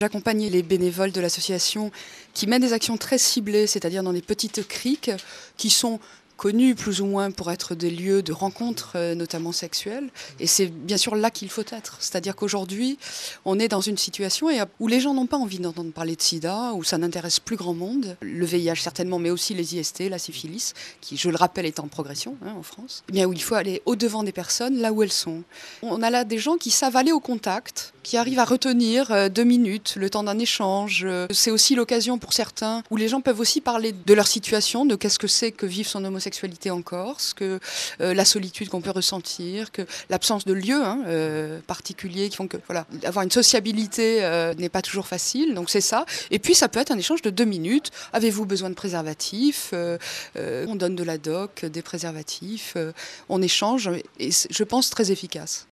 J'accompagne les bénévoles de l'association qui mènent des actions très ciblées, c'est-à-dire dans des petites criques qui sont connus plus ou moins pour être des lieux de rencontres, notamment sexuelles. Et c'est bien sûr là qu'il faut être. C'est-à-dire qu'aujourd'hui, on est dans une situation où les gens n'ont pas envie d'entendre parler de sida, où ça n'intéresse plus grand monde. Le VIH certainement, mais aussi les IST, la syphilis, qui, je le rappelle, est en progression en France. Eh bien, où il faut aller au-devant des personnes, là où elles sont. On a là des gens qui savent aller au contact, qui arrivent à retenir 2 minutes, le temps d'un échange. C'est aussi l'occasion pour certains où les gens peuvent aussi parler de leur situation, de qu'est-ce que c'est que vivre son homosexualité en Corse, que la solitude qu'on peut ressentir, que l'absence de lieux particuliers qui font que avoir une sociabilité n'est pas toujours facile. Donc c'est ça. Et puis ça peut être un échange de 2 minutes. Avez-vous besoin de préservatifs? On donne de la doc, des préservatifs. On échange et je pense très efficace.